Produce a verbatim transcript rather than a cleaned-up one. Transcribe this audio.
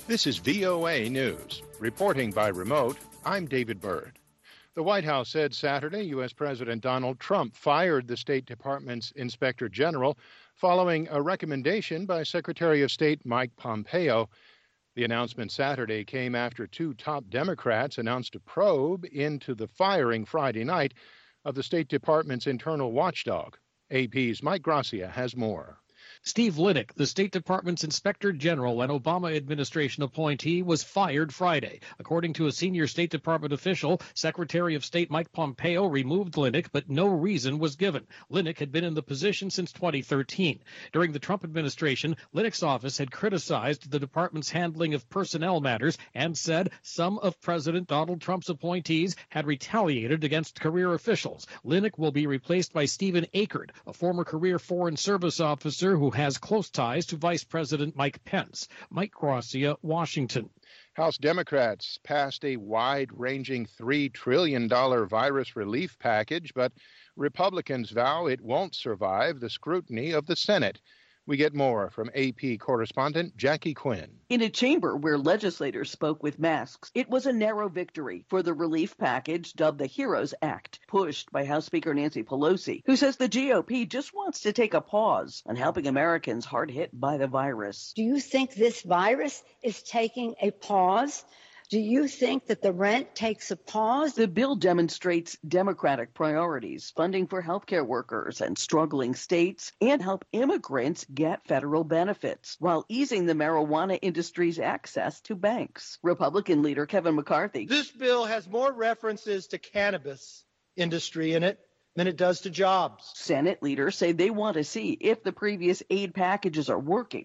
This is V O A News. Reporting by remote, I'm David Byrd. The White House said Saturday U S. President Donald Trump fired the State Department's Inspector General following a recommendation by Secretary of State Mike Pompeo. The announcement Saturday came after two top Democrats announced a probe into the firing Friday night of the State Department's internal watchdog. A P's Mike Gracia has more. Steve Linick, the State Department's Inspector General and Obama administration appointee, was fired Friday. According to a senior State Department official, Secretary of State Mike Pompeo removed Linick, but no reason was given. Linick had been in the position since twenty thirteen. During the Trump administration, Linick's office had criticized the department's handling of personnel matters and said some of President Donald Trump's appointees had retaliated against career officials. Linick will be replaced by Stephen Akert, a former career Foreign Service officer who has close ties to Vice President Mike Pence. Mike Gracia, Washington. House Democrats passed a wide-ranging three trillion dollars virus relief package, but Republicans vow it won't survive the scrutiny of the Senate. We get more from A P correspondent Jackie Quinn. In a chamber where legislators spoke with masks, it was a narrow victory for the relief package dubbed the HEROES Act, pushed by House Speaker Nancy Pelosi, who says the G O P just wants to take a pause on helping Americans hard hit by the virus. Do you think this virus is taking a pause? Do you think that the rent takes a pause? The bill demonstrates Democratic priorities, funding for healthcare workers and struggling states, and help immigrants get federal benefits, while easing the marijuana industry's access to banks. Republican leader Kevin McCarthy. This bill has more references to cannabis industry in it than it does to jobs. Senate leaders say they want to see if the previous aid packages are working